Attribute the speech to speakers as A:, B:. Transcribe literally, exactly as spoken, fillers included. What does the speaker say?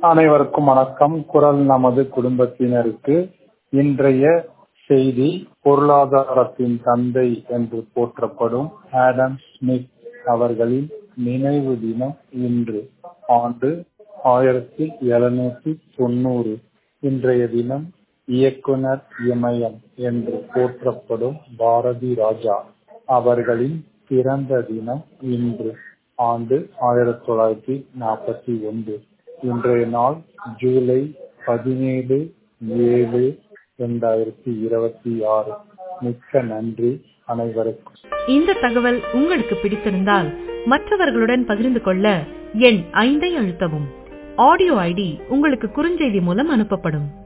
A: அனைவருக்கும் வணக்கம். குரல் நமது குடும்பத்தினருக்கு இன்றைய செய்தி, பொருளாதாரத்தின் தந்தை என்று போற்றப்படும் ஆடம் ஸ்மித் அவர்களின் நினைவு தினம் இன்று. ஆண்டு ஆயிரத்தி எழுநூத்தி தொண்ணூறு. இன்றைய தினம் இயக்குனர் இமயம் என்று போற்றப்படும் பாரதி ராஜா அவர்களின் பிறந்த தினம் இன்று. ஆண்டு ஆயிரத்தி தொள்ளாயிரத்தி நாற்பத்தி ஒன்று. இன்றைய நாள் ஜூலை பதினேழு ஏழு இரண்டாயிரத்தி இருபத்தி ஆறு. மிக்க நன்றி அனைவருக்கும்.
B: இந்த தகவல் உங்களுக்கு பிடித்திருந்தால் மற்றவர்களுடன் பகிர்ந்து கொள்ள எண் ஐந்தை அழுத்தவும். ஆடியோ ஐடி உங்களுக்கு குறுஞ்செய்தி மூலம் அனுப்பப்படும்.